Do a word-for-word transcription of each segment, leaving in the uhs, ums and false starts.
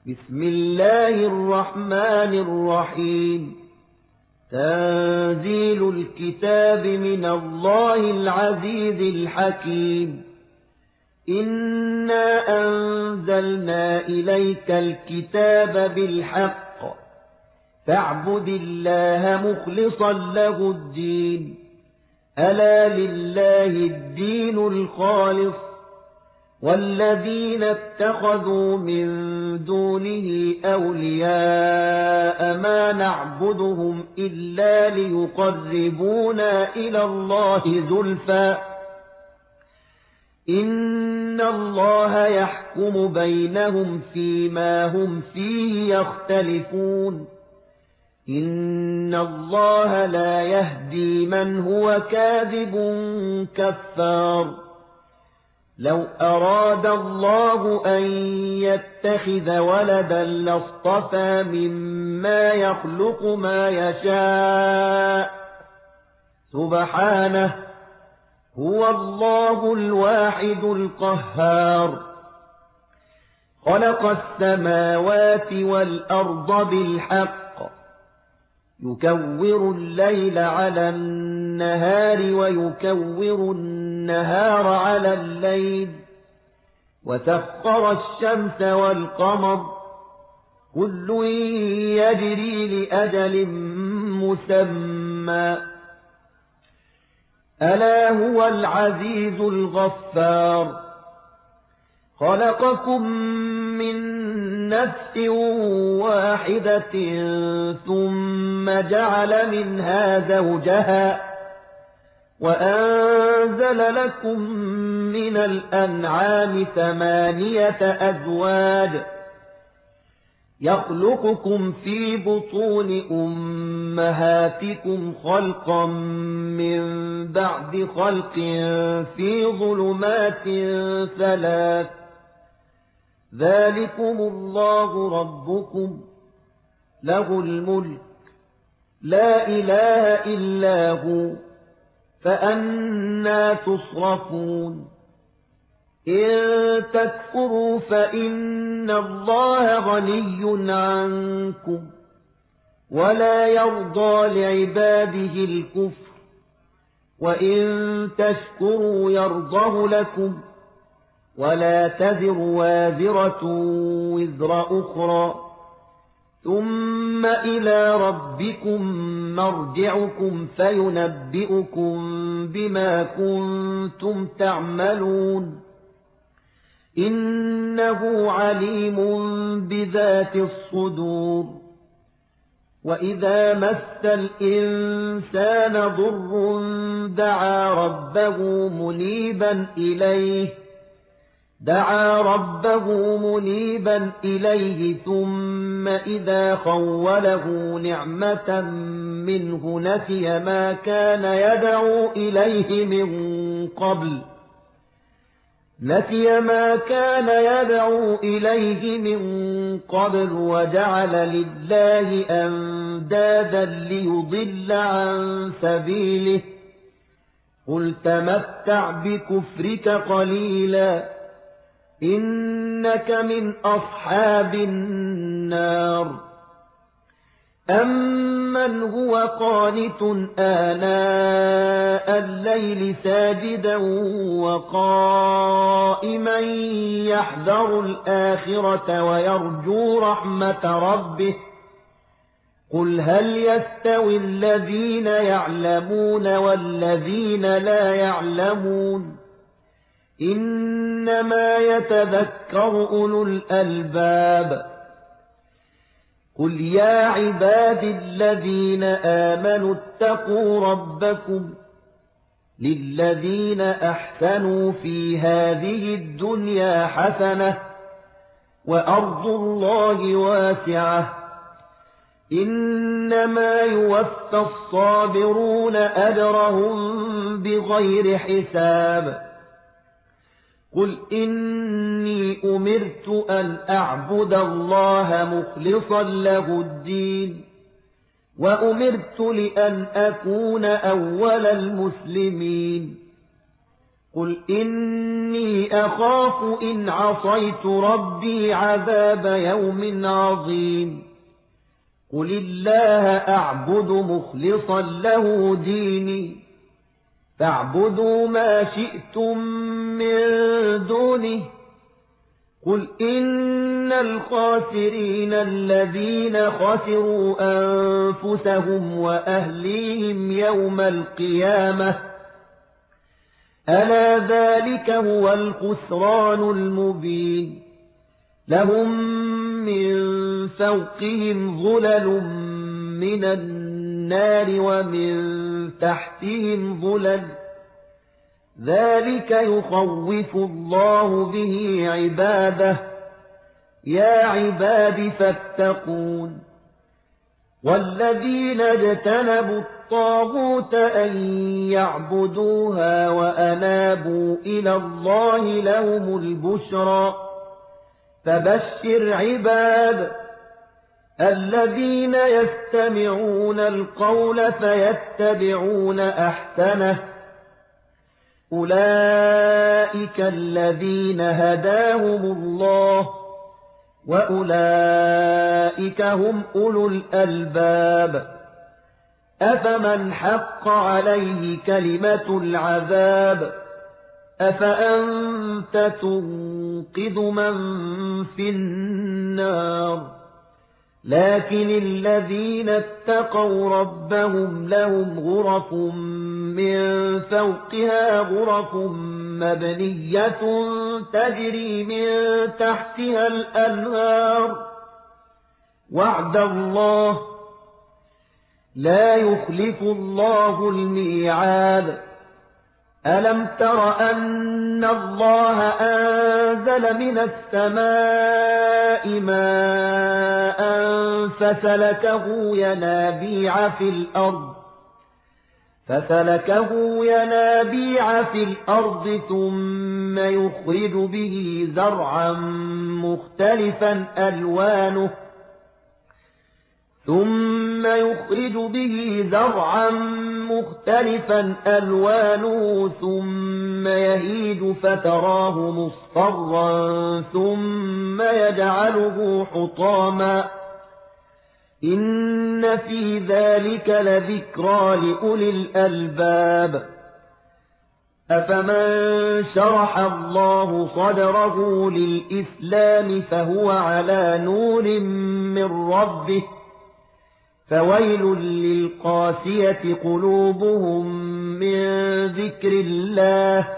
بسم الله الرحمن الرحيم تنزيل الكتاب من الله العزيز الحكيم إنا أنزلنا إليك الكتاب بالحق فاعبد الله مخلصا له الدين ألا لله الدين الخالص والذين اتخذوا من دونه أولياء ما نعبدهم إلا ليقربونا إلى الله زلفى إن الله يحكم بينهم فيما هم فيه يختلفون إن الله لا يهدي من هو كاذب كفار لو أراد الله أن يتخذ ولدا لاصطفى مما يخلق ما يشاء سبحانه هو الله الواحد القهار خلق السماوات والأرض بالحق يكور الليل على النهار ويكور النهار على الليل وسخر الشمس والقمر كل يجري لأجل مسمى ألا هو العزيز الغفار خلقكم من نفس واحدة ثم جعل منها زوجها وأنزل لكم من الأنعام ثمانية أزواج يخلقكم في بطون أمهاتكم خلقا من بعد خلق في ظلمات ثلاث ذلكم الله ربكم له الملك لا إله إلا هو فأنى تصرفون إن تكفروا فإن الله غني عنكم ولا يرضى لعباده الكفر وإن تشكروا يرضه لكم ولا تزر وازرة وزر أخرى ثم إلى ربكم مرجعكم فينبئكم بما كنتم تعملون إنه عليم بذات الصدور وإذا مس الإنسان ضر دعا ربه منيبا إليه دعا ربه منيبا إليه ثم إذا خوله نعمة منه نسي ما كان يدعو إليه من قبل نسي ما كان يدعو إليه من قبل وجعل لله أندادا ليضل عن سبيله قل تمتع بكفرك قليلا إنك من أصحاب النار أمن هو قانت آناء الليل ساجدا وقائما يحذر الآخرة ويرجو رحمة ربه قل هل يستوي الذين يعلمون والذين لا يعلمون إنما يتذكر أولو الألباب قل يا عباد الذين آمنوا اتقوا ربكم للذين أحسنوا في هذه الدنيا حسنة وأرض الله واسعة إنما يوفى الصابرون أجرهم بغير حساب قل إني أمرت أن أعبد الله مخلصا له الدين وأمرت لأن أكون أول المسلمين قل إني أخاف إن عصيت ربي عذاب يوم عظيم قل الله أعبد مخلصا له ديني فاعبدوا ما شئتم من دونه قل إن الخاسرين الذين خسروا أنفسهم وأهليهم يوم القيامة ألا ذلك هو الخسران المبين لهم من فوقهم ظلل من النار ومن تحتهم ظلل ذلك يخوف الله به عباده يا عباد فاتقون والذين اجتنبوا الطاغوت أن يعبدوها وأنابوا إلى الله لهم البشرى فبشر عباد الذين يستمعون القول فيتبعون أحسنه أولئك الذين هداهم الله وأولئك هم أولو الألباب أفمن حق عليه كلمة العذاب أفأنت تنقذ من في النار لكن الذين اتقوا ربهم لهم غرف من فوقها غرف مبنية تجري من تحتها الأنهار وعد الله لا يخلف الله الميعاد ألم تر أن الله أنزل من السماء ماء فسلكه ينابيع في الأرض فسلكه ينابيع في الأرض ثم يخرج به زرعا مختلفا ألوانه ثم يخرج به زرعا مختلفا ألوانه ثم يهيج فتراه مصفرا ثم يجعله حطاما إن في ذلك لذكرى لأولي الألباب أفمن شرح الله صدره للإسلام فهو على نور من ربه فويل للقاسية قلوبهم من ذكر الله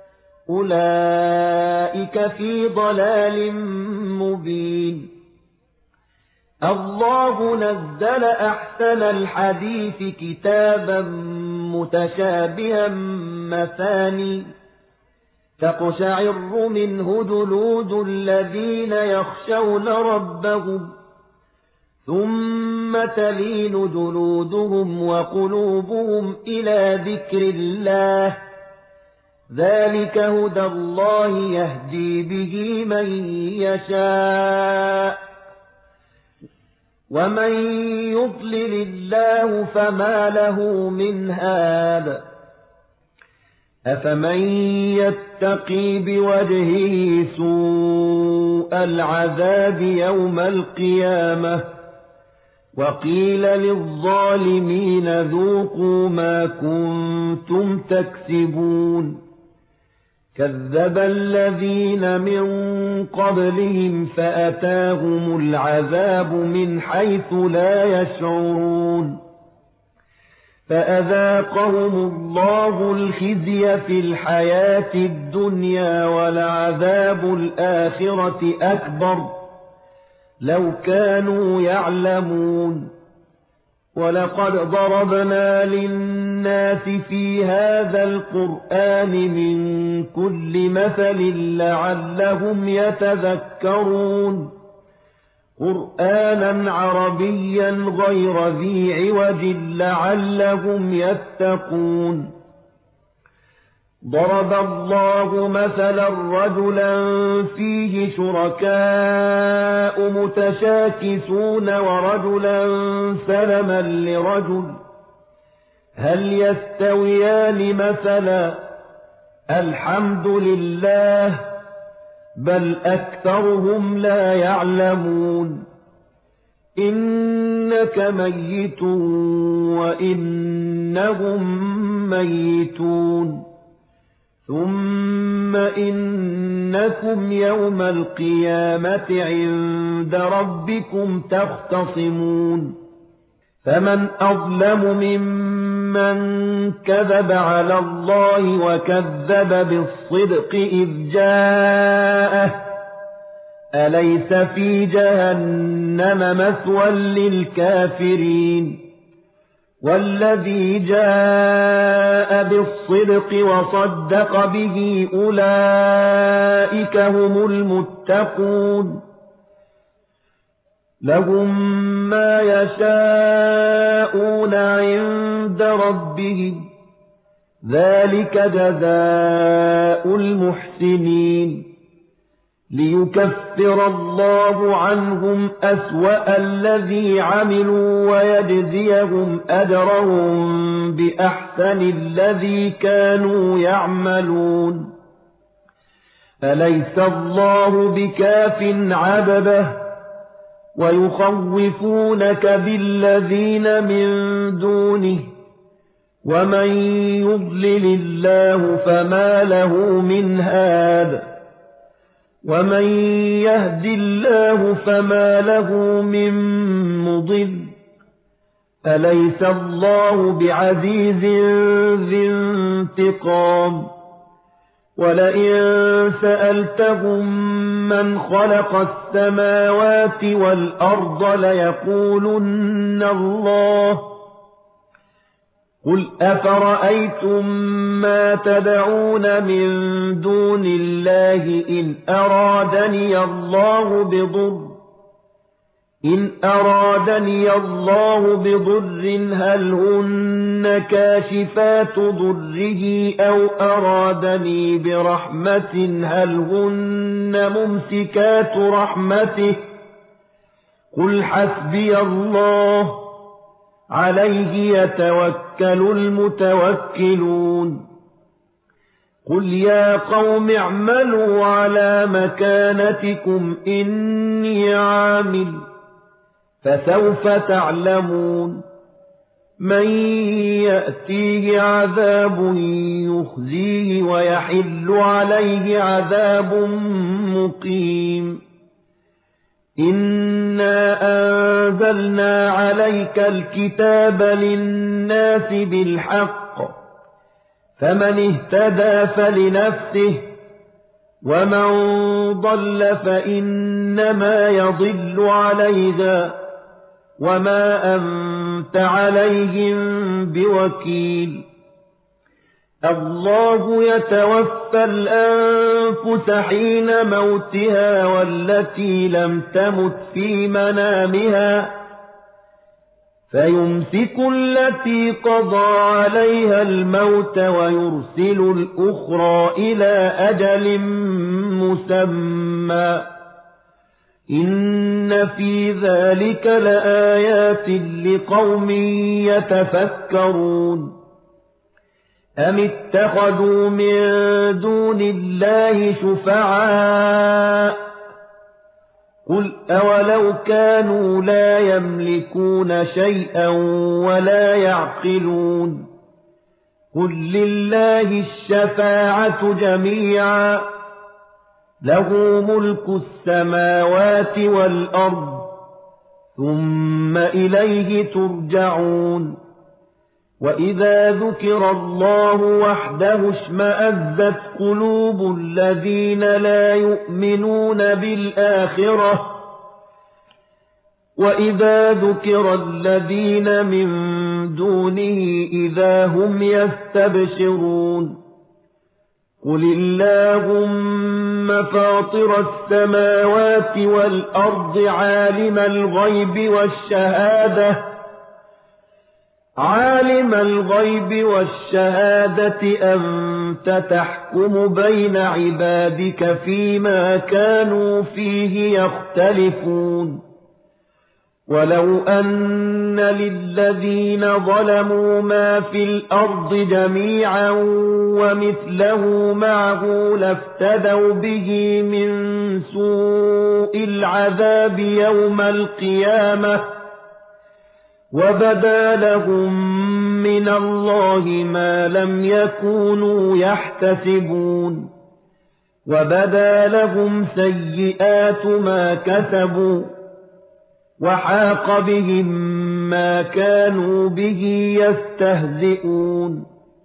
أولئك في ضلال مبين الله نزل أحسن الحديث كتابا متشابها مثاني تقشعر منه جلود الذين يخشون ربهم ثم تلين جلودهم وقلوبهم إلى ذكر الله ذلك هدى الله يهدي به من يشاء ومن يضلل الله فما له من هاد أفمن يتقي بوجهه سوء العذاب يوم القيامة وقيل للظالمين ذوقوا ما كنتم تكسبون كذب الذين من قبلهم فأتاهم العذاب من حيث لا يشعرون فأذاقهم الله الخزي في الحياة الدنيا ولعذاب الآخرة أكبر لو كانوا يعلمون ولقد ضربنا للناس في هذا القرآن من كل مثل لعلهم يتذكرون قرآنا عربيا غير ذي عوج لعلهم يتقون ضرب الله مثلا رجلا فيه شركاء متشاكسون ورجلا سلما لرجل هل يستويان مثلا الحمد لله بل أكثرهم لا يعلمون إنك ميت وإنهم ميتون ثم إنكم يوم القيامة عند ربكم تختصمون فمن أظلم ممن كذب على الله وكذب بالصدق إذ جاءه أليس في جهنم مثوى للكافرين والذي جاء بالصدق وصدق به أولئك هم المتقون لهم ما يشاءون عند ربهم ذلك جزاء المحسنين ليكفر الله عنهم أسوأ الذي عملوا ويجزيهم أجرهم بأحسن الذي كانوا يعملون أليس الله بكاف عبده ويخوفونك بالذين من دونه ومن يضلل الله فما له من هاد ومن يهد الله فما له من مضل أليس الله بعزيز ذي انتقام ولئن سألتهم من خلق السماوات والأرض ليقولن الله قل أفرأيتم ما تدعون من دون الله إن أرادني الله بضر إن أرادني الله بضر هل هن كاشفات ضره أو أرادني برحمة هل هن ممسكات رحمته قل حسبي الله عليه يتوكل المتوكلون قل يا قوم اعملوا على مكانتكم إني عامل فسوف تعلمون من يأتيه عذاب يخزيه ويحل عليه عذاب مقيم إنا أنزلنا عليك الكتاب للناس بالحق فمن اهتدى فلنفسه ومن ضل فإنما يضل عليها وما أنت عليهم بوكيل الله يتوفى الأنفس حين موتها والتي لم تمت في منامها فيمسك التي قضى عليها الموت ويرسل الأخرى إلى أجل مسمى إن في ذلك لآيات لقوم يتفكرون أم اتخذوا من دون الله شفعاء قل أولو كانوا لا يملكون شيئا ولا يعقلون قل لله الشفاعة جميعا له ملك السماوات والأرض ثم إليه ترجعون وإذا ذكر الله وحده اشمأزت قلوب الذين لا يؤمنون بالآخرة وإذا ذكر الذين من دونه إذا هم يستبشرون قل اللهم فاطر السماوات والأرض عالم الغيب والشهادة عالم الغيب والشهادة أنت تحكم بين عبادك فيما كانوا فيه يختلفون ولو أن للذين ظلموا ما في الأرض جميعا ومثله معه لافتدوا به من سوء العذاب يوم القيامة وبدا لهم من الله ما لم يكونوا يحتسبون وبدا لهم سيئات ما كسبوا وحاق بهم ما كانوا به يستهزئون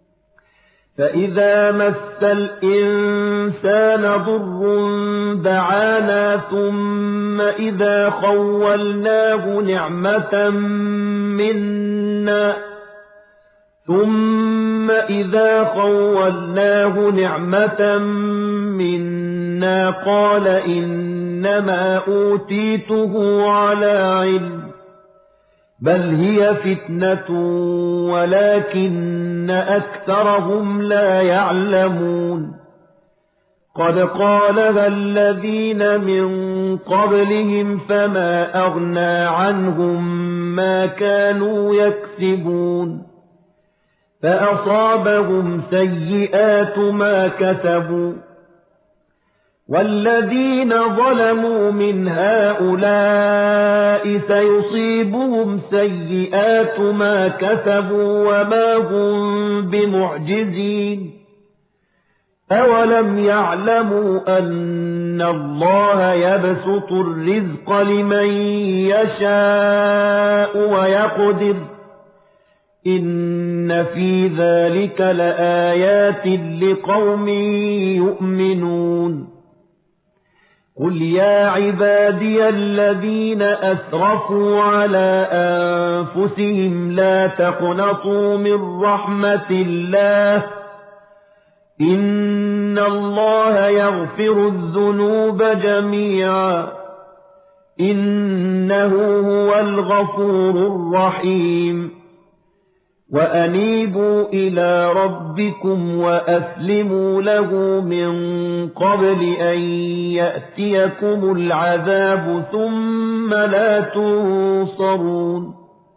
فإذا مس الإنسان ضر دعانا ثم إذا خولناه نعمة منا ثم إذا خولناه نعمة منا قال إنما أوتيته على علم بل هي فتنة ولكن أكثرهم لا يعلمون قد قالها الذين من قبلهم فما أغنى عنهم ما كانوا يكسبون فأصابهم سيئات ما كسبوا والذين ظلموا من هؤلاء سيصيبهم سيئات ما كسبوا وما هم بمعجزين أولم يعلموا أن الله يبسط الرزق لمن يشاء ويقدر إن في ذلك لآيات لقوم يؤمنون قل يا عبادي الذين أسرفوا على أنفسهم لا تقنطوا من رحمة الله إن الله يغفر الذنوب جميعا إنه هو الغفور الرحيم وأنيبوا إلى ربكم وأسلموا له من قبل أن يأتيكم العذاب ثم لا تنصرون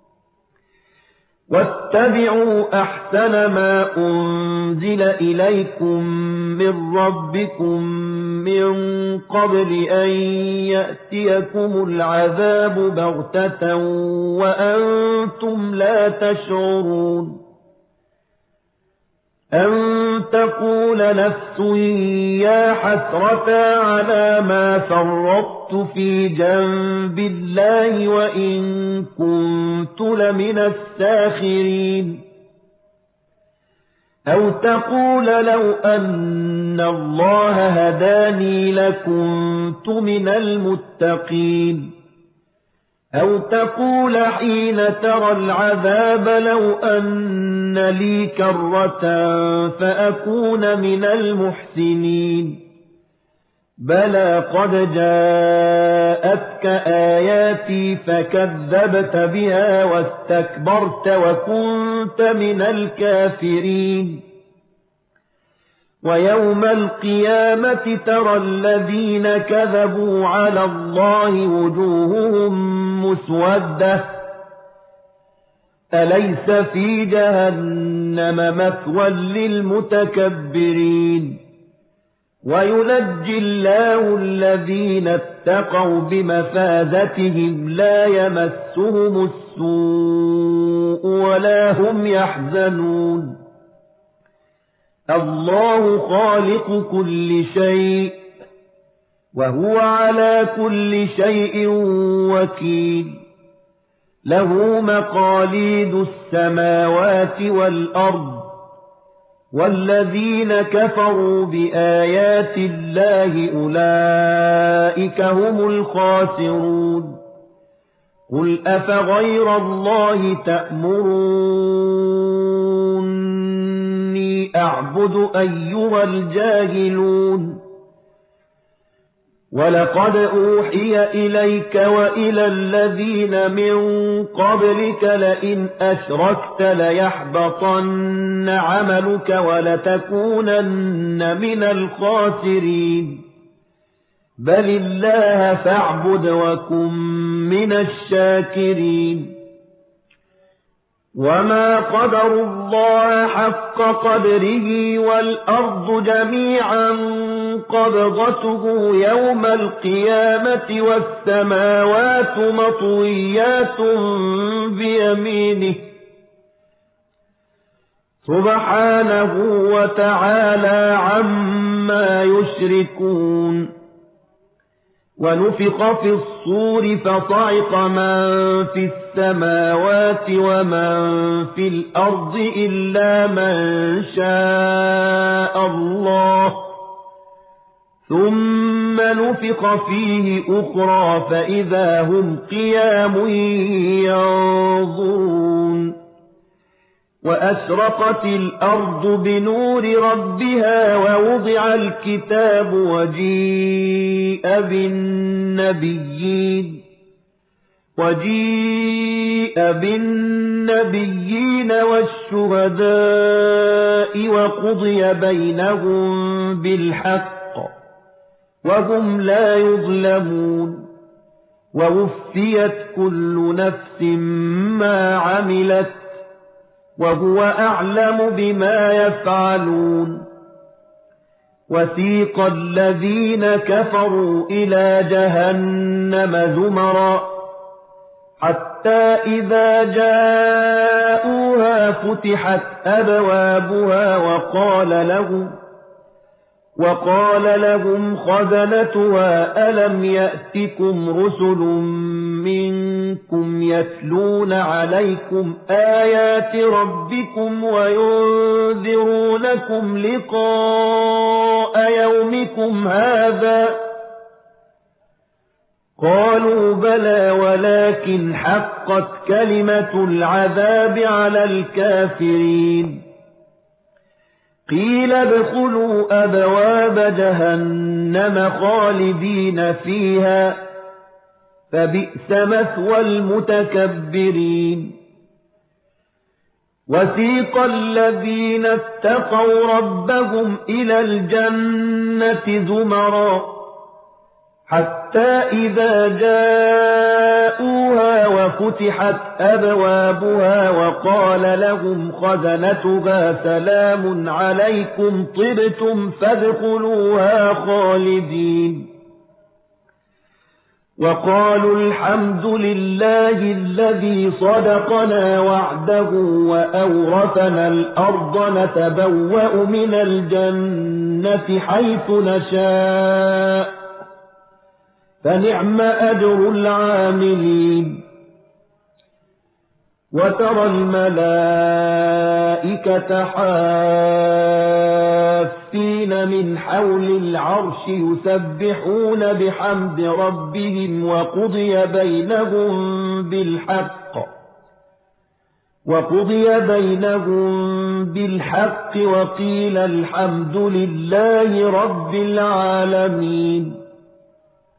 واتبعوا أحسن ما أنزل إليكم من ربكم من قبل أن يأتيكم العذاب بغتة وأنتم لا تشعرون أن تقول نفس يا حسرة على ما فرطت في جنب الله وإن كنت لمن الساخرين أو تقول لو أن الله هداني لكنت من المتقين أو تقول حين ترى العذاب لو أن لي كرة فأكون من المحسنين بلى قد جاءتك آياتي فكذبت بها واستكبرت وكنت من الكافرين ويوم القيامة ترى الذين كذبوا على الله وجوههم مسودة أليس في جهنم مثوى للمتكبرين وينجي الله الذين اتقوا بمفازتهم لا يمسهم السوء ولا هم يحزنون الله خالق كل شيء وهو على كل شيء وكيل له مقاليد السماوات والأرض والذين كفروا بآيات الله أولئك هم الخاسرون قل أفغير الله تأمروني أعبد أيها الجاهلون ولقد أوحي إليك وإلى الذين من قبلك لئن أشركت ليحبطن عملك ولتكونن من الخاسرين بل الله فاعبد وكن من الشاكرين وما قدروا الله حق قدره والأرض جميعا قبضته يوم القيامة والسماوات مطويات بيمينه سبحانه وتعالى عما يشركون ونفخ في الصور فصعق من في السماوات ومن في الأرض إلا من شاء الله ثم نفخ فيه أخرى فإذا هم قيام ينظرون وأشرقت الأرض بنور ربها ووضع الكتاب وجيء بالنبيين وجيء بالنبيين والشهداء وقضي بينهم بالحق وهم لا يظلمون ووفيت كل نفس ما عملت وهو أعلم بما يفعلون وسيق الذين كفروا إلى جهنم زمرا حتى إذا جاءوها فتحت أبوابها وقال لهم وقال لهم خزنتها ألم يأتكم رسل منكم يتلون عليكم آيات ربكم وينذرونكم لقاء يومكم هذا قالوا بلى ولكن حقت كلمة العذاب على الكافرين قيل ادخلوا أبواب جهنم خالدين فيها فبئس مثوى المتكبرين وسيق الذين اتقوا ربهم إلى الجنة زمرا حتى إذا جاءوها وفتحت أبوابها وقال لهم خزنتها سلام عليكم طبتم فادخلوها خالدين وقالوا الحمد لله الذي صدقنا وعده وأورثنا الأرض نتبوأ من الجنة حيث نشاء فنعم أجر العاملين وترى الملائكة حافين من حول العرش يسبحون بحمد ربهم وقضي بينهم بالحق وقضي بينهم بالحق وقيل الحمد لله رب العالمين